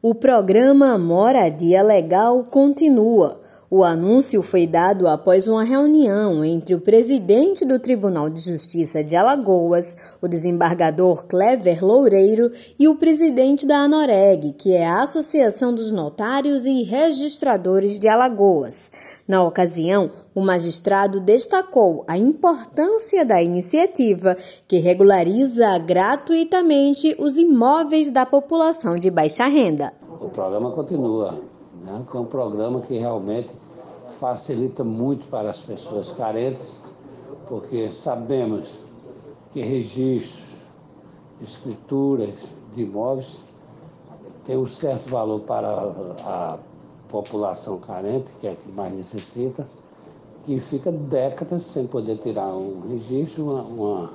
O programa Moradia Legal continua. O anúncio foi dado após uma reunião entre o presidente do Tribunal de Justiça de Alagoas, o desembargador Clever Loureiro, e o presidente da ANOREG, que é a Associação dos Notários e Registradores de Alagoas. Na ocasião, o magistrado destacou a importância da iniciativa, que regulariza gratuitamente os imóveis da população de baixa renda. O programa continua, né? É um programa que realmente facilita muito para as pessoas carentes, porque sabemos que registros, escrituras de imóveis têm um certo valor para a população carente, que é a que mais necessita, que fica décadas sem poder tirar um registro, uma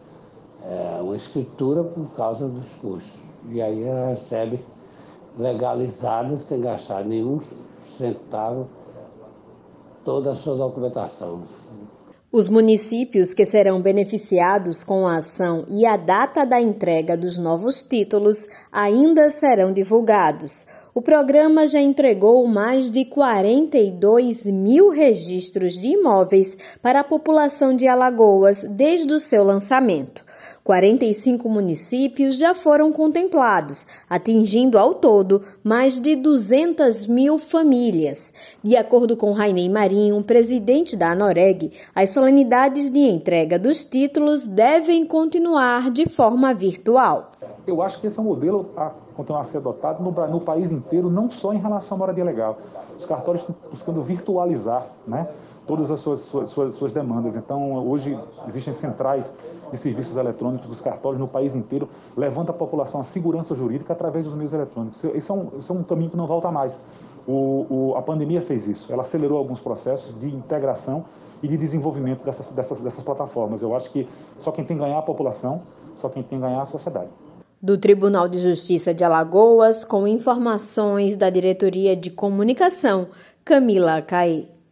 escritura por causa dos custos. E aí ela recebe legalizada, sem gastar nenhum centavo, toda a sua documentação. Os municípios que serão beneficiados com a ação e a data da entrega dos novos títulos ainda serão divulgados. O programa já entregou mais de 42 mil registros de imóveis para a população de Alagoas desde o seu lançamento. 45 municípios já foram contemplados, atingindo ao todo mais de 200 mil famílias. De acordo com Rainei Marinho, presidente da ANOREG, as solenidades de entrega dos títulos devem continuar de forma virtual. Eu acho que esse é um modelo a continuar a ser adotado no país inteiro, não só em relação à moradia legal. Os cartórios estão buscando virtualizar, né, todas as suas demandas. Então, hoje existem centrais de serviços eletrônicos dos cartórios no país inteiro, levando a população à segurança jurídica através dos meios eletrônicos. Esse é um caminho que não volta mais. A pandemia fez isso, ela acelerou alguns processos de integração e de desenvolvimento dessas plataformas. Eu acho que só quem tem que ganhar é a população, só quem tem que ganhar é a sociedade. Do Tribunal de Justiça de Alagoas, com informações da Diretoria de Comunicação, Camila Caê.